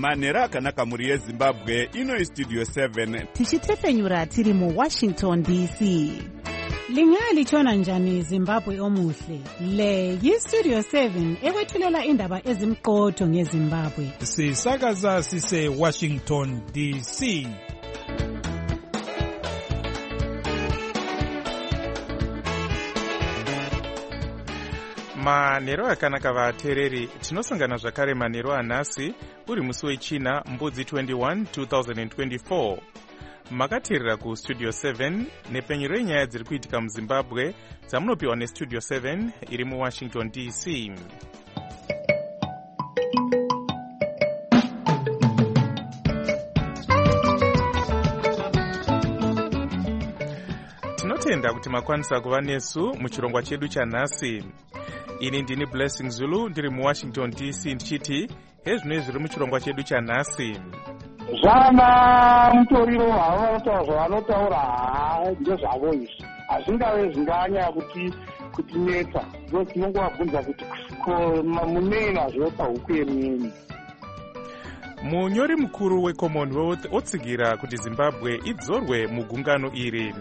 manhero akanaka mhuri yezimbabwe. Ino Studio 7 tichitefenyura tiri muWashington DC. Lingalitshona njani Zimbabwe omuhle? Le yiStudio 7 ekwethulela indaba ezimqotho ngeZimbabwe. Sisakaza sise Washington DC. Manhero akanaka vateereri, tinosangana zvakare manhero anhasi uri musi wechina mbudzi 21 2024. Makateerera kuStudio 7 nepenyero yenyaya dziri kuitika muZimbabwe dzamunopiwa neStudio 7 iri muWashington DC. Tinotenda kuti makwanisa kuva nesu muchirongwa chedu chanhasi. Ini ndini Blessing Zulu ndiri muWashington DC ndichiti hezvino zviri muchirongwa chedu chanhasi. Zvana mutoriro zvavanotaura ndezvavo izvi hazvingave zvinganya kutinetsa. Tinongovabvunza kuti munena zvopa huku yemweni. Munyori mukuru weCommonwealth otsigira kuti Zimbabwe idzorwe mugungano iri.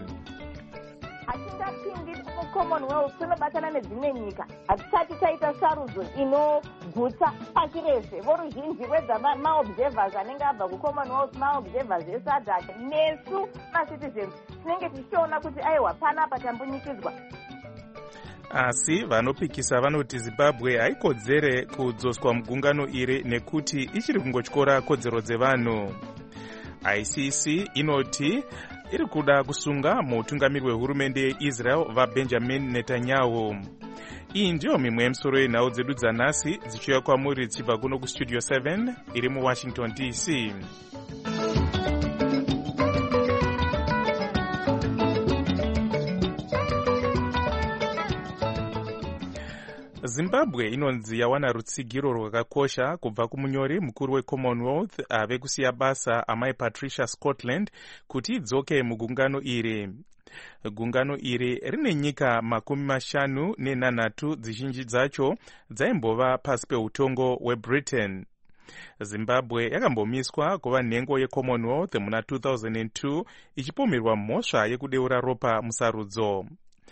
Commonwealth tunobatana nedzimwe nyika, hatisati taita sarudzo inogutsa pasi rese. Voruzhinji rwedzamaobservers anenge abva kuCommonwealth, maobservers eSADC nesu macitizens tinenge tichiona kuti aiwa panapa tambunyikidzwa. Asi vanopikisa vanoti Zimbabwe haikodzere kudzoswa mugungano iri nekuti ichiri kungotyora kodzero dzevanhu. ICC inoti iri kuda kusunga mutungamiri wehurumende yeIsrael vaBenjamin Netanyahu. Iyi ndiyo mimwe yemisoro yenhau dzedu dzanhasi dzichiuya kwamuri dzichibva kuno kuStudio 7 iri muWashington DC. Zimbabwe inonzi yawana rutsigiro rwakakosha kubva kumunyori mukuru weCommonwealth ave kusiya basa amai Patricia Scotland kuti idzoke mugungano iri. Gungano iri rine nyika 58 dzizhinji dzacho dzaimbova pasi peutongo hweBritain. Zimbabwe yakambomiswa kuva nhengo yeCommonwealth muna 2002 ichipomerwa mhosva yekudeura ropa musarudzo.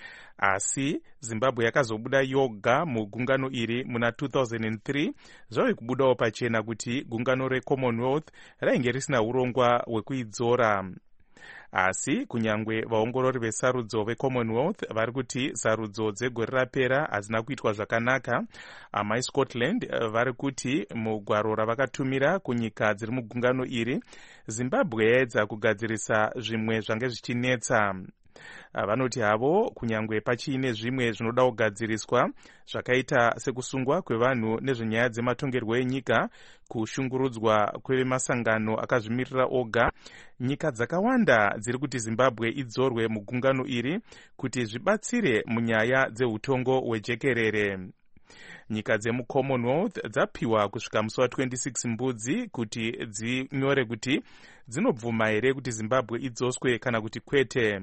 Asi Zimbabwe yakazobuda yoga mugungano iri muna 2003 zvave kubudawo pachena kuti gungano reCommonwealth rainge risina urongwa hwekuidzora. Asi kunyangwe vaongorori vesarudzo veCommonwealth vari kuti sarudzo dzegore rapera hazina kuitwa zvakanaka, amai Scotland vari kuti mugwaro ravakatumira kunyika dziri mugungano iri Zimbabwe yaedza kugadzirisa zvimwe zvange zvichinetsa. Vanoti havo kunyangwe pachiine zvimwe zvinoda kugadziriswa zvakaita sekusungwa kwevanhu nezvenyaya dzematongerwo enyika, kushungurudzwa kwemasangano akazvimirira oga, nyika dzakawanda dziri kuti Zimbabwe idzorwe mugungano iri kuti zvibatsire munyaya dzeutongo hwejekerere. Nyika dzemuCommonwealth dzapiwa kusvika musi wa26 mbudzi kuti dzinyore kuti dzinobvuma here kuti Zimbabwe idzoswe kana kuti kwete.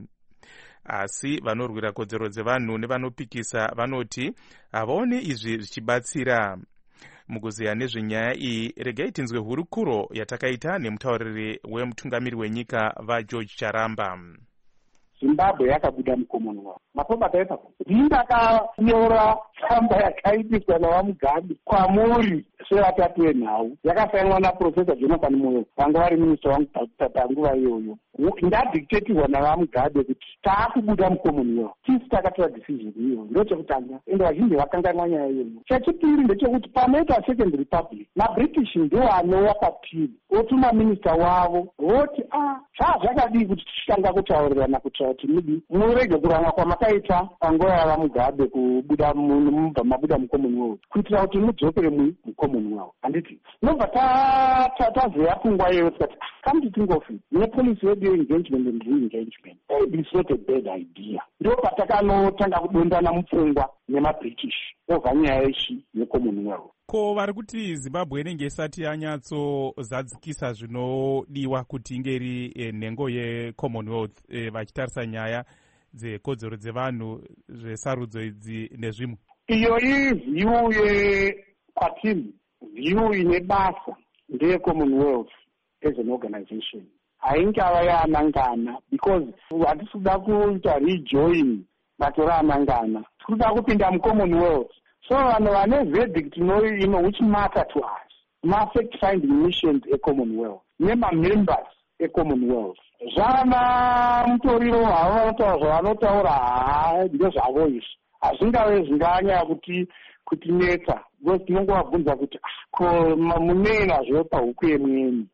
Asi vanorwira kodzero dzevanhu nevanopikisa vanoti havaone izvi zvichibatsira. Mukuziya nezvenyaya iyi, regai tinzwe hurukuro yatakaita nemutauriri wemutungamiri wenyika vaGeorge Charamba. Zimbabwe yakabuda muCommonwealth. Mapobata epapo ndakanyora tsamba yakaitiswa navaMugabe kwamuri sevatatu venhau, yakasainwa naProfesa Jonathan Moyo vanga vari minista wangu panguva iyoyo. Ndadictatirwa navaMugabe kuti taakubuda muCommonwealth. Tisi takatora decision iyo, ndochekutanga, ende vazhinji vakanganwa nyaya iyoyo. Chechipiri ndechekuti panoita Second Republic, maBritish ndiwo anowa papiri otuma minista wavo voti zvakadii kuti tichitanga kutaurirana kuitira kuti murege kuranga kwamakaita panguva yavaMugabe kubuda mabuda muCommonwealth kuitira kuti mudzokere muCommonwealth. Handiti nobva tazeya pfungwa iyoyo tikati come to think of it, nepolicy yedu yeengagement and re-engagement, maybe it's not a bad idea. Ndo patakanotanga kudondana mupfungwa nemaBritish obva nyaya yeCommonwealth. Ko vari kuti Zimbabwe inenge isati yanyatsozadzikisa zvinodiwa kuti inge iri nhengo yeCommonwealth, vachitarisa nyaya dzekodzero dzevanhu, zvesarudzo idzi nezvimwe. Iyo ivhiyu kwatiri, vhiyu ine basa ndeye-Commonwealth as an organization. Haingava yaanangana because hatisi kuda kuita rejoin bato raanangana. Tikuda kupinda mu-Commonwealth. So vanhu vane verdict which matter to us. Ma-fact-finding missions e-Commonwealth. Nema-members e-Commonwealth. Zvana mutoriro vanotaura ndezvavo izvi. Hazvingave zvinganya kutinetsa. Because tinongovabvunza kuti munei nazvo pahuku yemweni.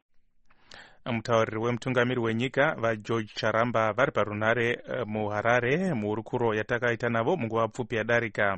Mutauriri wemutungamiri wenyika vaGeorge Charamba vari parunhare muHarare muhurukuro yatakaita navo munguva pfupi yadarika.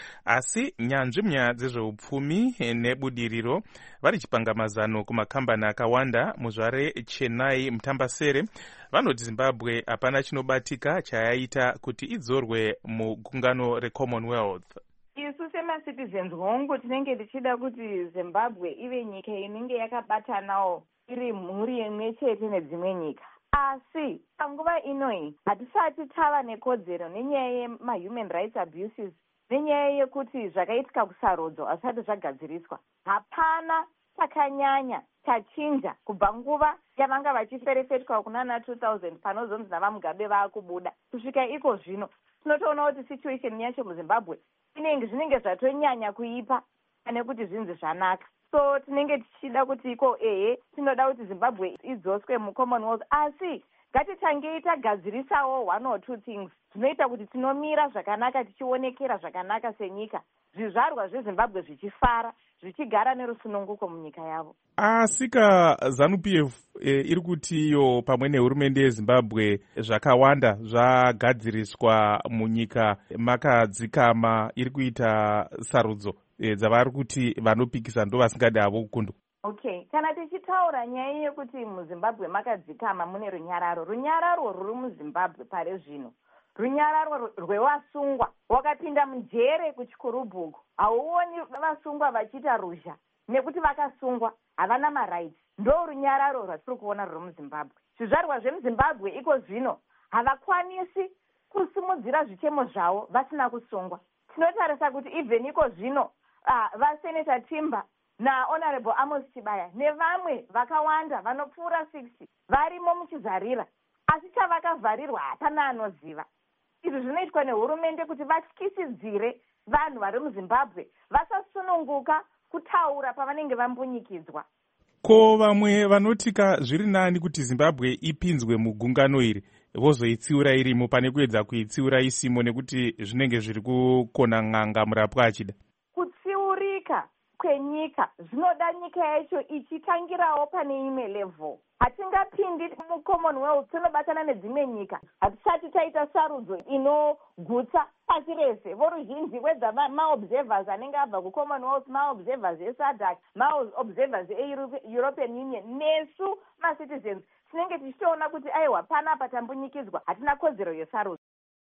Asi nyanzvi munyaya dzezveupfumi nebudiriro vari chipanga mazano kumakambani akawanda muzvare Chennai Mutambasere vanoti Zimbabwe hapana chinobatika chayaita kuti idzorwe mugungano reCommonwealth. Isu sema-citizens hongu tinenge tichida kuti Zimbabwe ive nyika inenge yakabatanawo iri mhuri imwe chete nedzimwe nyika. Asi panguva inoyi hatisati tava nekodzero nenyaya yema-human rights abuses nenyaya yekuti zvakaitika kusarodzo hazvisati zvagadziriswa. Hapana takanyanya tachinja kubva nguva yavanga vachiferefetwa kunana 2000 panozonzi navamugabe vaakubuda kusvika iko zvino. Tinotoona kuti situation yacho muZimbabwe zvinenge zvatonyanya kuipa pane kuti zvinzi zvanaka. So tinenge tichida kuti iko tinoda kuti Zimbabwe idzoswe muCommonwealth, asi ngatitange tagadzirisawo one or two things zvinoita kuti tinomira zvakanaka tichionekera zvakanaka senyika, zvizvarwa zveZimbabwe zvichifara zvichigara nerusununguko munyika yavo. Asika ZANU-PF iri kuti iyo pamwe nehurumende yeZimbabwe zvakawanda zvagadziriswa munyika makadzikama iri kuita sarudzo dzavari kuti vanopikisa ndo vasingadi havo kukundwa. Okay, kana tichitaura nyaya yekuti muZimbabwe makadzikama mune runyararo rwuri muZimbabwe pare zvino, runyararo rwevasungwa wakapinda mujere kuchikurubhuku. Hauoni vasungwa vachiita ruzha nekuti vakasungwa havana marights. Ndo runyararo rwatiri kuona ruri muZimbabwe. Zvizvarwa zvemuZimbabwe iko zvino havakwanisi kusimudzira zvichemo zvavo vasina kusungwa. Tinotarisa kuti even iko zvino vaSenator Timba naHonorable Amos Chibaya nevamwe vakawanda vanopfuura 60 varimo muchizarira, asi chavakavharirwa hapana anoziva. Izvi zvinoitwa nehurumende kuti vatyisidzire vanhu vari muZimbabwe vasasununguka kutaura pavanenge vambunyikidzwa. Ko vamwe vanotika zviri nani kuti Zimbabwe ipinzwe mugungano iri vozoitsiura irimo pane kuedza kuitsiura isimo nekuti zvinenge zviri kukona n'anga murapwa achida. Kutsiurika kwenyika zvinoda nyika yacho ichitangirawo pane imwe level. Hatingapindi muCommonwealth tinobatana nedzimwe nyika hatisati taita sarudzo inogutsa pasi rese. Voruzhinji kwedza maobservers anenge abva kuCommonwealth, maobservers eSADC, maobservers eEuropean Union, nesu ma-citizens tinenge tichitoona kuti aiwa panapa tambunyikidzwa, hatina kodzero yesarudzo.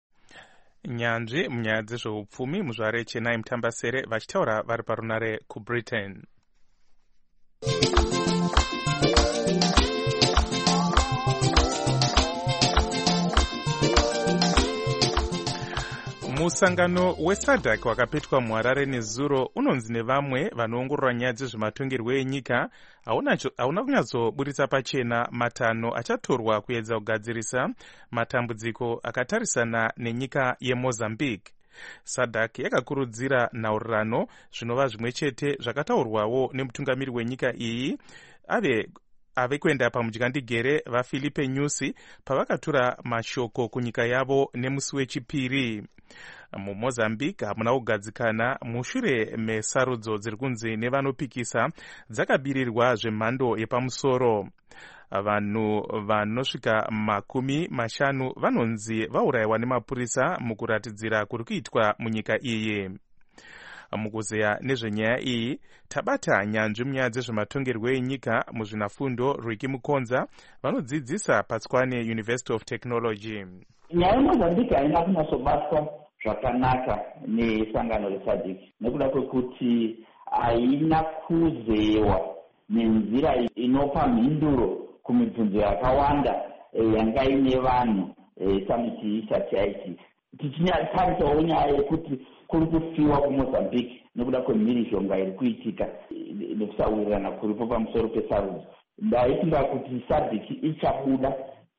Nyanzvi munyaya dzezveupfumi muzvare Chennai Mutambasere vachitaura vari parunare kuBritain. Musangano weSADC wakapetwa muHarare nezuro unonzi nevamwe vanoongorora nyaya dzezvematongerwo enyika hauna kunyatsoburitsa pachena matanho achatorwa kuedza kugadzirisa matambudziko akatarisana nenyika yeMozambique. SADC yakakurudzira nhaurirano zvinova zvimwe chete zvakataurwawo nemutungamiri wenyika iyi ave kuenda pamudyandigere vaFilipe Nyusi pavakatura mashoko kunyika yavo nemusi wechipiri. MuMozambique hamuna kugadzikana mushure mesarudzo dziri kunzi nevanopikisa dzakabirirwa zvemhando yepamusoro. Vanhu vanosvika 50 vanonzi vaurayiwa nemapurisa mukuratidzira kuri kuitwa munyika iyi. Mukuzeya nezvenyaya iyi tabata nyanzvi munyaya dzezvematongerwo enyika muzvinafundo Rwiki Mukonza vanodzidzisa paTswane University of Technology. Nyaya yeMozambique haina kunyatsobatwa zvakanaka nesangano reSADC nekuda kwekuti haina kuzewa nenzira inopa mhinduro kumibvunzo yakawanda yanga ine vanhu samiti isati yaitika. tichinyatarisawo nyaya yekuti kuri kufiwa kumozambique nekuda kwemhirizhonga iri kuitika nekusawirirana kuripo pamusoro pesarudzo. Ndaitinga kuti sadc ichabuda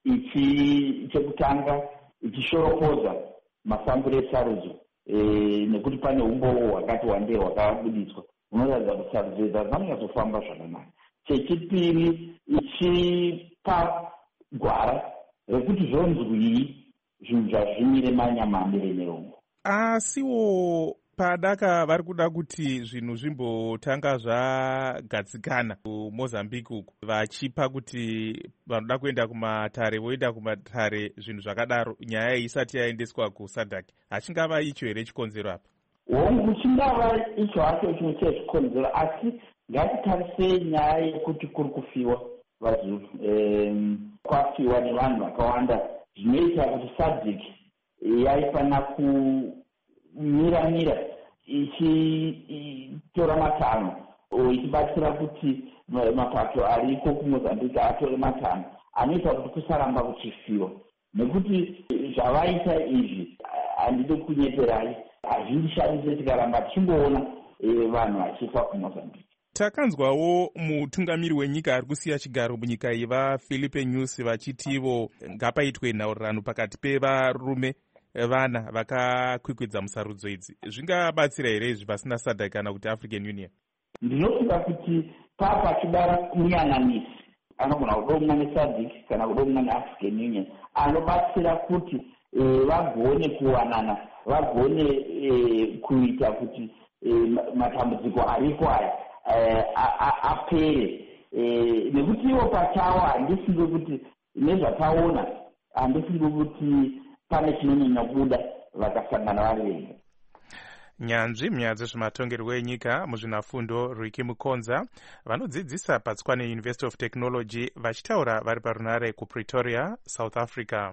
chekutanga ichishoropoza mafambiro esarudzo nekuti pane umbowo hwakati wandei hwakabuditswa hunoratidza kuti sarudzo idzi hadzanyatsofamba zvakanaka. Chechipiri ichipa gwara rekuti zvonzwii zvinhu zvazvimire manyamamire nerongo. Asiwo padaka vari kuda kuti zvinhu zvimbotanga zvagadzikana kuMozambique uku, vachipa kuti vanoda kuenda kumatare voenda kumatare, zvinhu zvakadaro, nyaya isati yaendeswa kusadc. Hachingava icho here chikonzero apa? Hongu chingava icho hacho chimwe chezvikonzero, asi ngatitarise nyaya yekuti kuri kufiwa vazulu, kwafiwa nevanhu vakawanda, zvinoita kuti sadc yaifanira kumira ichitora matanho ichibatsira kuti mapato ariko kuMozambique atore matanho anoita kuti kusaramba kuchifiwa, nekuti zvavaita izvi handidi kunyeperai, hazvishandise tikaramba tichingoona vanhu vachifa kuMozambique. Takanzwawo mutungamiri wenyika ari kusiya chigaro munyika iyi vaFilipe Nyusi vachitivo ngapaitwe nhaurirano pakati pevarume vana vakakwikwidza musarudzo idzi. Zvingabatsira here izvi pasina SADC kana kuti African Union? Ndinofunga kuti pachidara muyananisi anogona kudomwa neSADC kana kudomwa neAfrican Union anobatsira kuti vagone kuwanana, vagone kuita kuti matambudziko ariko aya apere, nekuti ivo pachawo handifunge kuti nezvataona, handifunge kuti pane chinonyanya kubuda vakasangana vari vega. Nyanzvi munyaya dzezvematongerwo enyika muzvinafundo Riki Mukonza vanodzidzisa paTswane University of Technology vachitaura vari parunare kuPretoria, South Africa.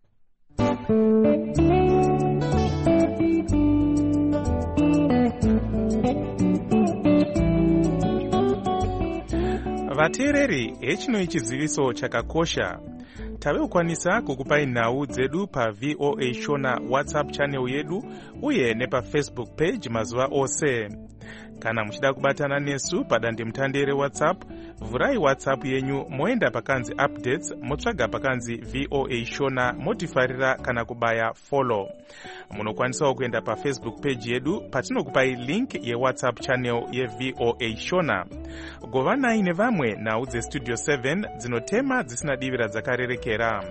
Vateereri, hechino chiziviso chakakosha. Tavekukwanisa kukupai nhau dzedu paVOA Shona WhatsApp channel yedu uye nepaFacebook page mazuva ose. Kana muchida kubatana nesu padandemutande reWhatsApp, vhurai WhatsApp yenyu moenda pakanzi updates, motsvaga pakanzi VOA Shona, motifarira kana kubaya follow. Munokwanisawo kuenda paFacebook page yedu patinokupai link yeWhatsApp channel yeVOA Shona. Govanai nevamwe nhau dzeStudio 7 dzinotema dzisina divira dzakarerekera.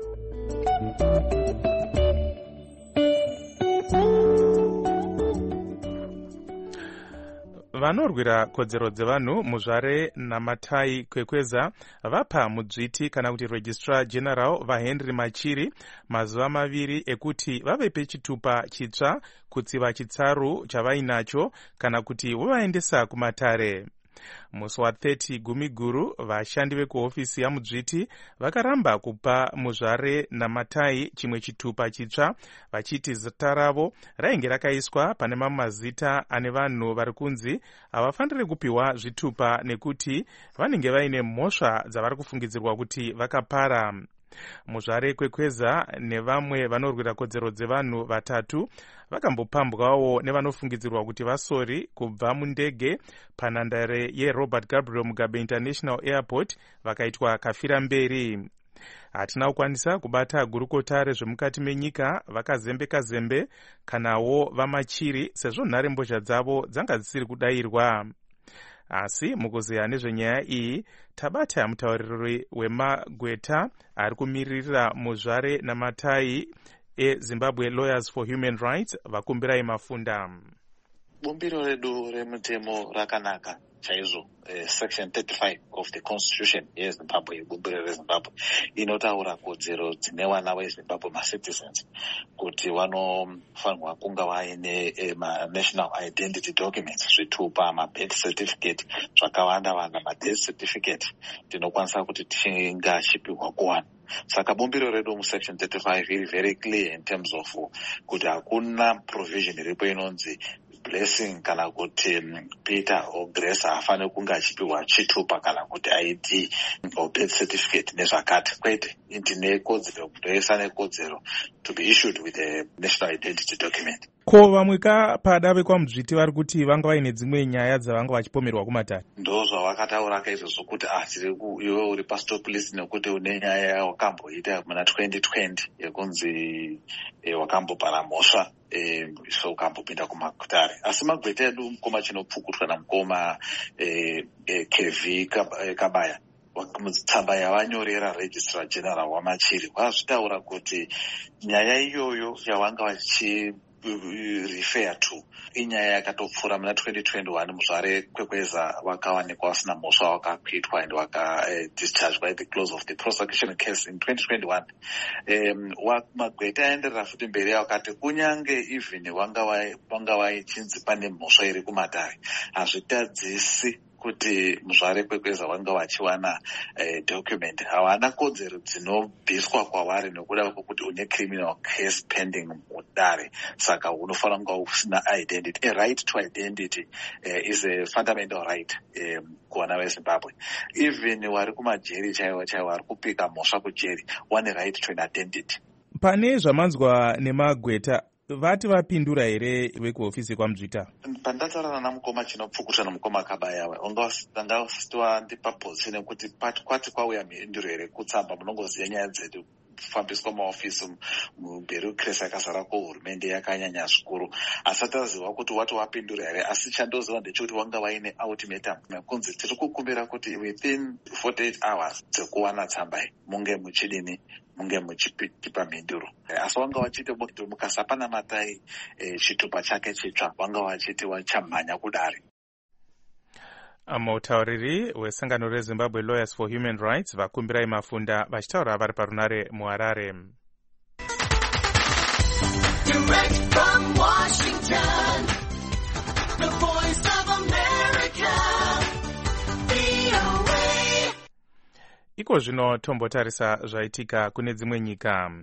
Vanorwira kodzero dzevanhu muzvare Namatai Kwekweza vapa mudzviti kana kuti Registrar General vaHenry Machiri mazuva 2 ekuti vavepe chitupa chitsva kutsiva chitsaru chavainacho kana kuti vovaendesa kumatare. Musi wa30 Gumiguru vashandi vekuhofisi yamudzviti vakaramba kupa muzvare Namatai chimwe chitupa chitsva vachiti zita ravo rainge rakaiswa pane mamwe mazita ane vanhu vari kunzi havafaniri kupiwa zvitupa nekuti vanenge vaine mhosva dzavari kufungidzirwa kuti vakapara. Muzvare Kwekweza nevamwe vanorwira kodzero dzevanhu 3 vakambopambwawo nevanofungidzirwa kuti vasori kubva mundege panhandare yeRobert Gabriel Mugabe International Airport vakaitwa kafira mberi. Hatina kukwanisa kubata gurukota rezvemukati menyika vakazembe kanawo vaMachiri sezvo nharembozha dzavo dzanga dzisiri kudayirwa. Asi mukuzeya nezvenyaya iyi tabata mutauriri wemagweta ari kumirira muzvare Namatai eZimbabwe Lawyers for Human Rights vakumbirai mafunda. Bumbiro redu remutemo rakanaka chaizvo. Section 35 of the Constitution yeZimbabwe, bumbiro reZimbabwe, inotaura kodzero dzine vana veZimbabwe macitizens kuti vanofanirwa kunga vaine national identity documents, zvitupa, birth certificate, zvakawanda birth certificate tinokwanisa kuti tingashipiwa kuwana. Saka bumbiro redu musection 35 iri very clear in terms of kuti hakuna provision iripo inonzi blessing kana kuti Peter or Grace hafaniri kunge achipiwa chitupa kana kuti ID or birth certificate nezvakati. Kwete, ndine kodzero, Grace ane kodzero to be issued with a national identity document. Ko vamwe padave kwaMuzviti vari kuti vanga vaine dzimwe nyaya dzavanga vachipomerwa kumatare. Ndo zvavakataura kaizvozvo kuti iwe uri pastop list nekuti une nyaya yawakamboita muna 2020 yekunzi wakambopara mhosva so ukambopinda kumakutare. Asi Magweta edu mukoma chinopfukutwa namukoma KV Kabaya mutsamba yavanyorera registrar general waMachiri vazvitaura kuti nyaya iyoyo yavanga vachi refer to inyaya yakatopfuura muna 2021 muzvare Kwekweza vakawanikwa vasina mhosva wakakwitwa and discharged by the close of the prosecution case in 2021. Magweta aenderera futi mberi akati kunyange even vanga vaichinzi pane mhosva iri kumatare hazvitadzisi kuti muzvare Kwekweza vanga vachiwana document. Havana kodzero dzinobviswa kwavari nekuda kwokuti une criminal case pending mudare, saka unofanira kunga usina identity. A right to identity is a fundamental right kuwana veZimbabwe. Even vari kumajeri chaivo vari kupika mhosva kujeri one right to an identity. Pane zvamanzwa neMagweta vati vapindura here vekuhofisi kwaMuzvita? Pandataurana namukoma chinopfukuta nomukoma Kabaya ndanga usitiwa ndipapozisi nekuti kwati kwauya mhinduro here kutsamba munongoziva nyaya dzedu kufambiswa maofisi mumberi Kresi akazara kuhurumende yakanyanya zvikuru. Asati aziva kuti wati wapindura here, asi chandoziva ndechekuti wanga waine ultimatum kunzi tiri kukumbira kuti within 48 hours dzekuwana tsambai munge muchidini, munge muchipa mhinduro. Asi wanga wachiti mukasapana matai chitupa chake chitsva wanga wachiti wachamhanya kudare. Mutauriri wesangano reZimbabwe Lawyers for Human Rights vakumbirai Mafunda vachitaura vari parunare muHarare. Direct from Washington, the voice of America, VOA. Iko zvino tombotarisa zvaitika kune dzimwe nyika.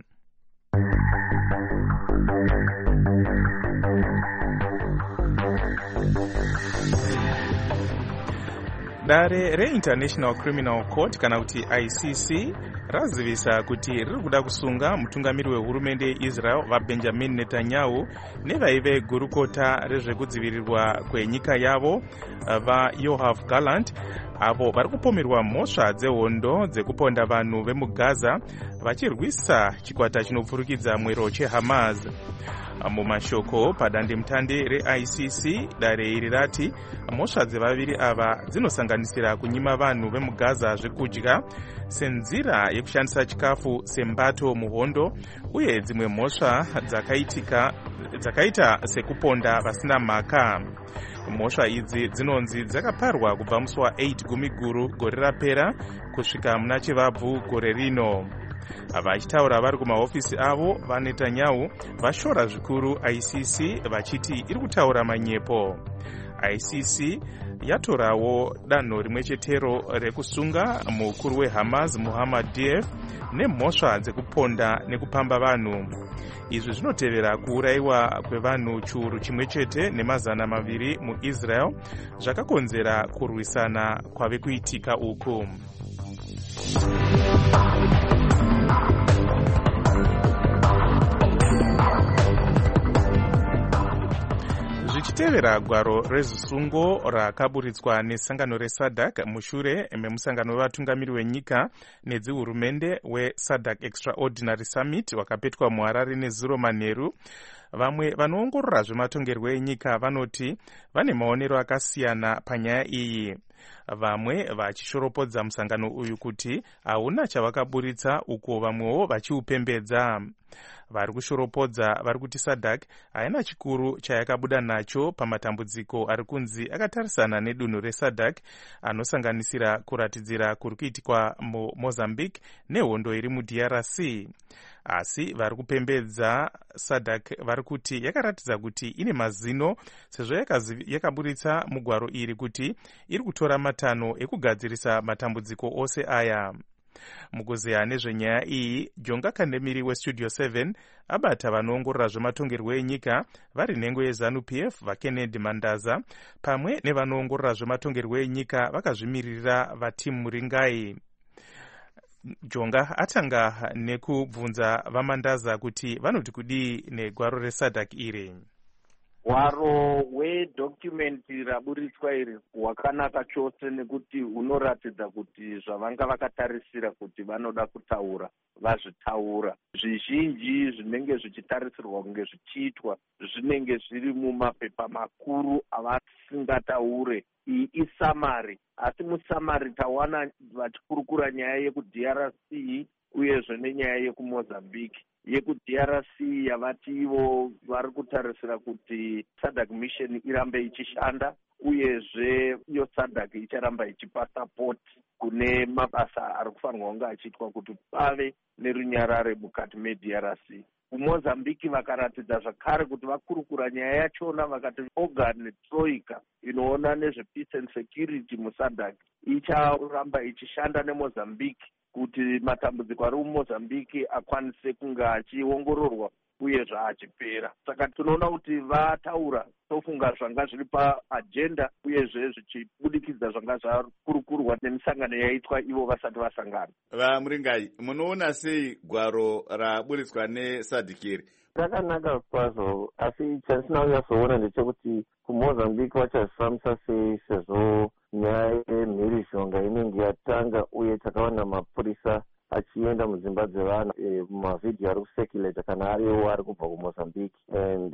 Dare reInternational Criminal Court kana kuti ICC razivisa kuti riri kuda kusunga mutungamiri wehurumende yeIsrael vaBenjamin Netanyahu nevaive gurukota rezvekudzivirirwa kwenyika yavo vaYoav Gallant avo vari kupomerwa mhosva dzehondo dzekuponda vanhu vemuGaza vachirwisa chikwata chinopfurikidza mwero cheHamas. Mumashoko padandemutande reICC dare iri rati mhosva dzevaviri ava dzinosanganisira kunyima vanhu vemuGaza zvekudya senzira yekushandisa chikafu sembato muhondo uye dzimwe mhosva dzakaita sekuponda vasina mhaka. Mhosva idzi dzinonzi dzakaparwa kubva musi wa8 Gumiguru gore rapera kusvika muna Chivabvu gore rino. Vachitaura vari kumahofisi avo vaNetanyahu vashora zvikuru ICC vachiti iri kutaura manyepo. ICC yatorawo danho rimwe chetero rekusunga mukuru weHamas Muhammad Deif nemhosva dzekuponda nekupamba vanhu. Izvi zvinotevera kuurayiwa kwevanhu chiuru chimwe chete ne200 muIsrael zvakakonzera kurwisana kwave kuitika uku. Zvichitevera gwaro rezisungo rakaburitswa nesangano reSADC mushure memusangano wevatungamiri wenyika nedzihurumende weSADC Extraordinary Summit wakapetwa muHarare nezuro manheru, vamwe vanoongorora zvematongerwo enyika vanoti vane maonero akasiyana panyaya iyi. Vamwe vachishoropodza musangano uyu kuti hauna chavakaburitsa uko vamwewo vachiupembedza. Vari kushoropodza vari kuti SADC haina chikuru chayakabuda nacho pamatambudziko ari kunzi akatarisana nedunhu reSADC anosanganisira kuratidzira kuri kuitikwa muMozambique nehondo iri muDRC. Asi vari kupembedza SADC vari kuti yakaratidza kuti ine mazino sezvo yakaburitsa mugwaro iri kuti iri kutora matanho ekugadzirisa matambudziko ose aya. mukuzeya nezvenyaya iyi, Jonga Kandemiri westudio 7 abata vanoongorora zvematongerwo enyika vari nhengo yeZANU-PF vaKennedy Mandaza pamwe nevanoongorora zvematongerwo enyika vakazvimirira vaTim Muringai. Jonga atanga nekubvunza vaMandaza kuti vanoti kudii negwaro reSADC iri. Gwaro hwedokumenti raburitswa iri hwakanaka chose nekuti hunoratidza kuti zvavanga vakatarisira kuti vanoda kutaura vazvitaura. Zvizhinji zvinenge zvichitarisirwa kunge zvichiitwa zvinenge zviri mumapepa makuru avasingataure. Iyi isamari, asi musamari tawana vachikurukura nyaya yekuDRC uyezve nenyaya yekuMozambique. YekuDRC yavati ivo vari kutarisira kuti SADC mission irambe ichishanda, uyezve iyo SADC icharamba ichipa support kune mabasa ari kufanirwa kunge achiitwa kuti pave nerunyarare mukati meDRC. kuMozambique vakaratidza zvakare kuti vakurukura nyaya yachona vakati organ troika inoona nezvepeace and security muSADC icharamba ichishanda neMozambique kuti matambudziko ari muMozambique akwanise kunge achiongororwa uye zvaachipera. Saka tinoona kuti vataura tofunga zvanga zviri paagenda uyezve zvichibudikidza zvanga zvakurukurwa nemisangano yaitwa ivo vasati vasangana. Muringai, munoona sei gwaro raburitswa neSADC iri? Rakanaka kwazvo, asi chandisina kunyatsoona ndechekuti kuMozambique vachazvifambisa sei sezvo nyaya yemhirizhonga inenge yatanga uye takaona mapurisa achienda mudzimba dzevanhu mavhidhiyo ari kusekuleta kana ariwo ari kubva kuMozambique. And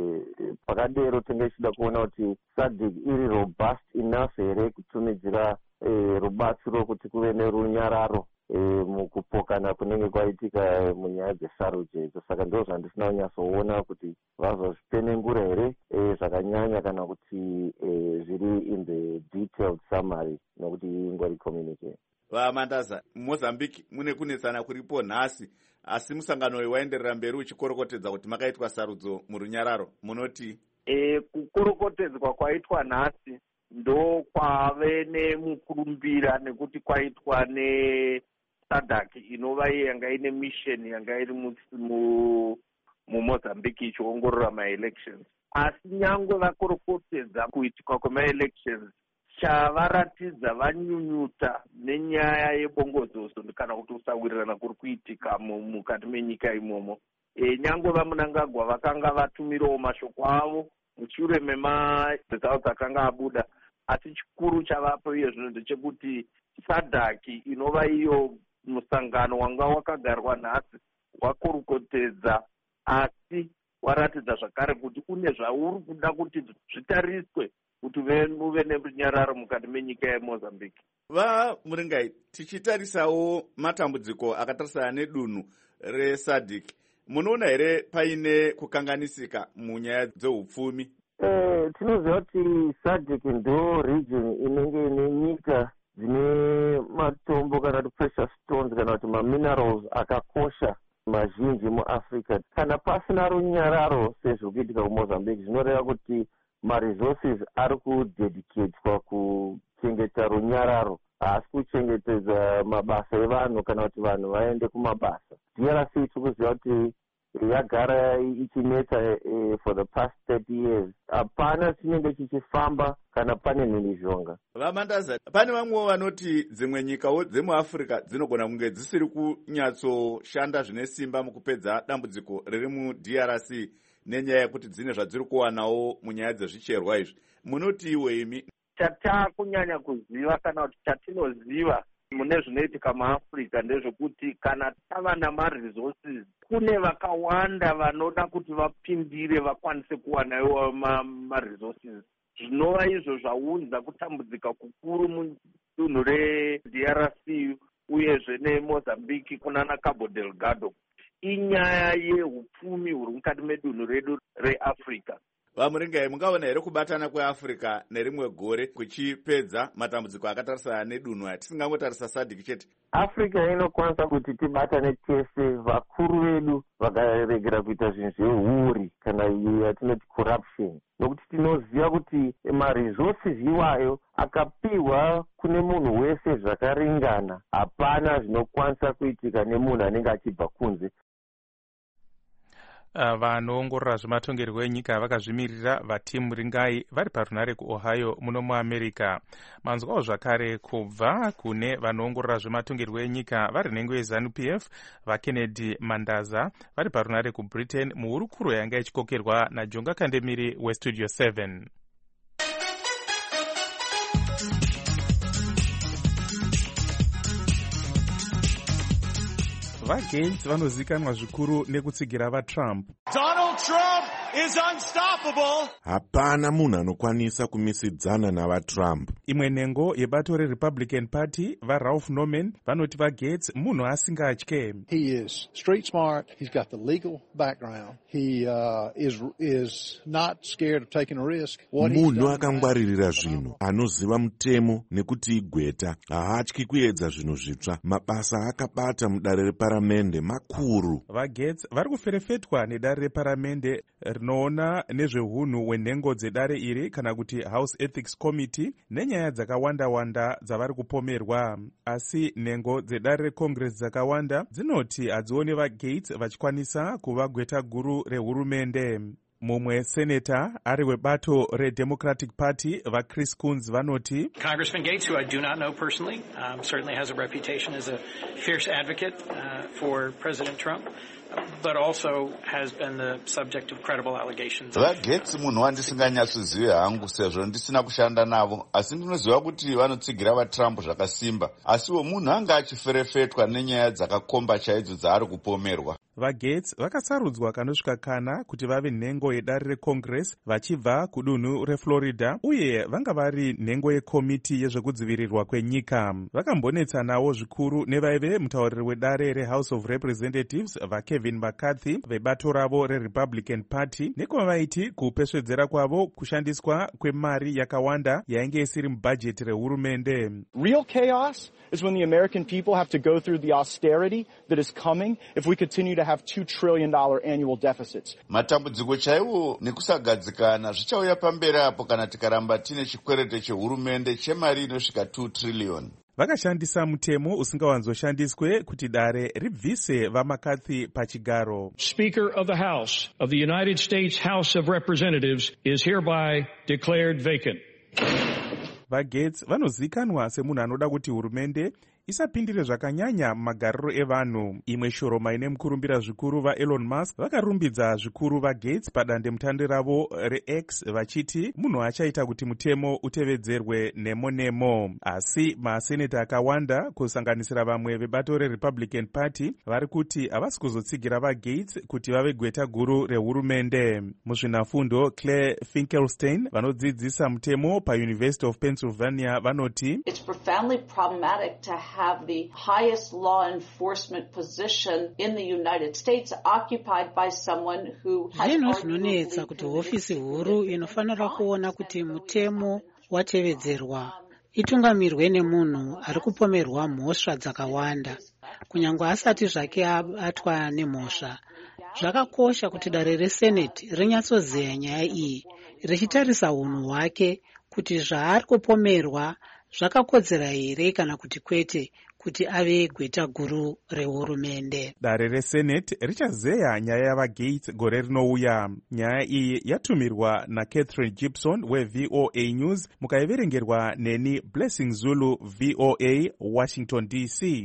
pakadero tinge ichida kuona kuti SADC iri robust enough here kutumidzira rubatsiro kuti kuve nerunyararo mukupokana kunenge kwaitika munyaya dzesarudzo idzo. Saka ndo zvandisina kunyatsoona kuti vazozvipenengura here zvakanyanya kana kuti zviri in the detailed summary nokuti ingori communicate. Mandaza, Mozambique mune kunetsana kuripo nhasi, asi musangano uyu waenderera mberi uchikorokotedza kuti makaitwa sarudzo murunyararo. Munoti kukorokotedzwa kwaitwa nhasi ndo kwave nemukurumbira nekuti kwaitwa neSADC inova yanga ine mission yanga iri muMozambique ichiongorora maelections. Asi nyangwe vakorokotedza kuitika kwemaelections, chavaratidza vanyunyuta nenyaya yebongozozo kana kuti usawirirana kuri kuitika mukati menyika imomo. Nyangwe vaMunangagwa vakanga vatumirawo mashoko avo mushure memaresults akanga abuda, asi chikuru chavapo iye zvino ndechekuti SADC inova iyo musangano wanga wakagarwa nhasi wakorokotedza, asi waratidza zvakare kuti une zvauri kuda kuti zvitariswe kuti uve nerunyararo mukati menyika yeMozambique. Muringai, tichitarisawo matambudziko akatarisana nedunhu reSADC, munoona here paine kukanganisika munyaya dzeupfumi? Tinoziva kuti SADC ndo region inenge ine nyika dzine matombo kana kuti precious stones kana kuti maminerals akakosha mazhinji muAfrica. Kana pasina runyararo sezvo kuitika kuMozambique, zvinoreva kuti maresources ari kudedicatwa kuchengeta runyararo, haasi kuchengetedza mabasa evanhu kana kuti vanhu vaende kumabasa. DRC tikuziva kuti yagara ichineta for the past 30 years. Hapana chinenge chichifamba kana pane mhirizhonga. Vamandaza, pane vamwewo vanoti dzimwe nyikawo dzemuAfrica dzinogona kunge dzisiri kunyatsoshanda zvine simba mukupedza dambudziko riri muDRC nenyaya yekuti dzine zvadziri kuwanawo munyaya dzezvicherwa izvi. Munoti iwe imi? Chatakunyanya kuziva kana kuti chatinoziva mune zvinoitika muAfrica ndezvekuti kana tava namaresources, kune vakawanda vanoda kuti vapindire vakwanise kuwanawo maresources. Zvinova izvo zvaunza kutambudzika kukuru mudunhu reDRC uyezve neMozambique kunana Cabo Delgado. Inyaya yehupfumi huri mukati medunhu redu reAfrica. vamuringai, mungaona here kubatana kweafrica nerimwe gore kuchipedza matambudziko akatarisana nedunhu tisingangotarisa SADC chete? Africa inokwanisa kuti tibatane tese, vakuru vedu vakaregera kuita zvinhu zveuri kana iyo yatinoti corruption, nokuti tinoziva kuti maresources iwayo akapiwa kune munhu wese zvakaringana, hapana zvinokwanisa kuitika nemunhu anenge achibva kunze. Vanoongorora zvematongerwo enyika vakazvimirira vaTimuringai vari parunare kuOhio muno muAmerica. Manzwawo zvakare kubva kune vanoongorora zvematongerwo enyika vari nhengo yeZANU-PF vaKennedy Mandaza vari parunare kuBritain muhurukuro yanga ichikokerwa naJonga Kandemiri weStudio 7. VaGates vanozikanwa zvikuru nekutsigira vaTrump. Donald Trump is unstoppable. Hapana munhu anokwanisa kumisidzana navaTrump. Imwe nhengo yebato reRepublican Party vaRalph Norman vanoti vaGates munhu asingatye. He is street smart. He's got the legal background. He is not scared of taking a risk. Munhu akangwaririra zvinhu, anoziva mutemo nekuti igweta, haatyi kuedza zvinhu zvitsva. Mabasa akabata mudare reparamende makuru. VaGates vari kuferefetwa nedare reparamende rinoona nezveunhu hwenhengo dzedare iri kana kuti House Ethics Committee nenyaya dzakawanda-wanda dzavari kupomerwa. Asi nhengo dzedare reCongress dzakawanda dzinoti hadzioni vaGates vachikwanisa kuva gweta guru rehurumende. Mumwe seneta ari webato reDemocratic Party vaChris Coons vanoti Congressman Gates, who I do not know personally, certainly has a reputation as a fierce advocate for President Trump, but also has been the subject of credible allegations. VaGates munhu wandisinganyatsozive hangu sezvo ndisina kushanda navo, asi ndinoziva kuti vanotsigira vaTrump zvakasimba, asiwo munhu anga achiferefetwa nenyaya dzakakomba chaidzo dzaari kupomerwa. VaGates vakasarudzwa kanosvika kana kuti vave nhengo yedare reCongress vachibva kudunhu reFlorida, uye vanga vari nhengo yekomiti yezvekudzivirirwa kwenyika. Vakambonetsanawo zvikuru nevaive mutauriri wedare reHouse of Representatives vaKevin McCarthy vebato ravo reRepublican Party nekwavaiti kupesvedzera kwavo kushandiswa kwemari yakawanda yainge isiri mubhajeti rehurumende. Real chaos is when the American people have to go through the austerity that is coming if we continue to have $2 trillion annual deficits. Matambudziko chaiwo nekusagadzikana zvichauya pamberi apo kana tikaramba tine chikwerete chehurumende chemari inosvika 2 trillion. Vakashandisa mutemo usingawanzoshandiswe kuti dare ribvise vaMcCarthy pachigaro. Speaker of the House of the United States House of Representatives is hereby declared vacant. VaGates vanozikanwa semunhu anoda kuti hurumende isapindire zvakanyanya magariro evanhu. Imwe shoroma ine mukurumbira zvikuru vaElon Musk vakarumbidza zvikuru vaGates padande mutande ravo reX vachiti munhu achaita kuti mutemo utevedzerwe nemo-nemo. Asi maseneta akawanda kusanganisira vamwe vebato reRepublican Party vari kuti havasi kuzotsigira vaGates kuti vave gweta guru rehurumende. Muzvinafundo Claire Finkelstein vanodzidzisa mutemo paUniversity of Pennsylvania vanoti It's profoundly problematic to have the highest law enforcement position in the United States occupied by someone who has zvinonetsa kuti hofisi huru inofanira kuona kuti mutemo watevedzerwa itungamirwe nemunhu ari kupomerwa mhosva dzakawanda kunyange asati zvake abatwa nemhosva. Zvakakosha kuti dare reSenate rinyatsozeya nyaya iyi richitarisa unhu hwake kuti zvaari kupomerwa zvakakodzera here kana kuti kwete kuti ave gweta guru rehurumende. Dare reSenate richazeya nyaya yavaGates gore rinouya. Nyaya iyi yatumirwa naCatherine Gibson weVOA News mukaiverengerwa neni Blessing Zulu VOA Washington DC.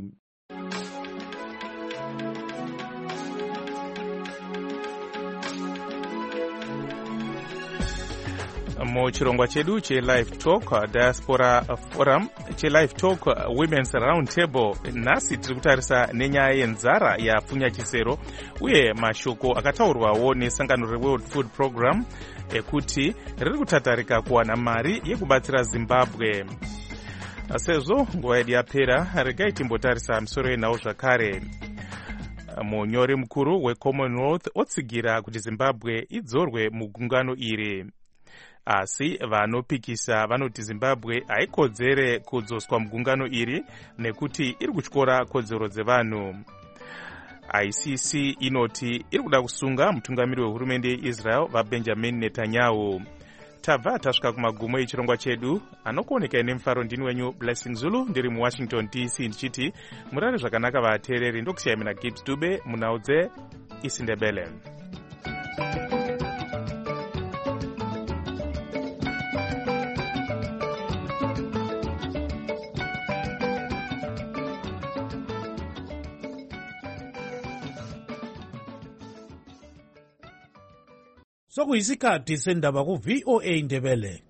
Muchirongwa chedu cheLive Talk Diaspora Forum cheLive Talk Women's Round Table nhasi tiri kutarisa nenyaya yenzara yapfunya chisero uye mashoko akataurwawo nesangano reWorld Food Program ekuti riri kutatarika kuwana mari yekubatsira Zimbabwe. Sezvo nguva yedu yapera regai timbotarisa misoro yenhau zvakare. munyori mukuru weCommonwealth otsigira kuti zimbabwe idzorwe mugungano iri, asi vanopikisa vanoti zimbabwe haikodzere kudzoswa mugungano iri nekuti iri kutyora kodzero dzevanhu. ICC inoti iri kuda kusunga mutungamiri wehurumende yeIsrael vaBenjamin Netanyahu. Tabva tasvika kumagumo echirongwa chedu. Anokuoneka nemufaro ndini wenyu Blessing Zulu, ndiri muWashington DC ndichiti murare zvakanaka vateereri. Ndokusiyai mina Gibbs Dube munaudze isiNdebele. Sokuyisikhathi sendaba ku VOA Ndebele.